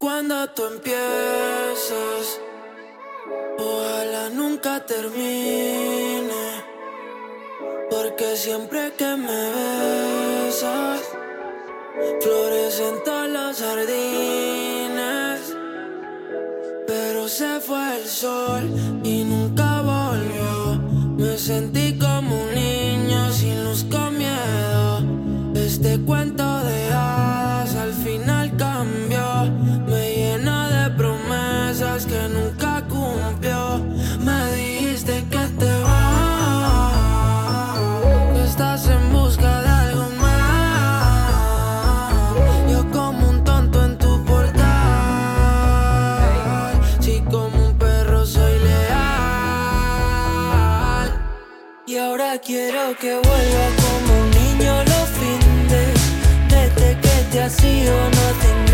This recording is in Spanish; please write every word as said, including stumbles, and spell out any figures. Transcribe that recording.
cuando tú empiezas, ojalá nunca termine, porque siempre que me besas, florecen todos los jardines. Pero se fue el sol y nunca volvió. Me sentí como un niño sin luz, con miedo. Este cuento de hadas al final cambió. Me llena de promesas que nunca cumplió. Me dijiste que te vas, que estás en busca de algo más. Yo como un tonto en tu portal. Si como un perro soy leal. Y ahora quiero que vuelva como un niño los findes. Desde que te has ido no tengo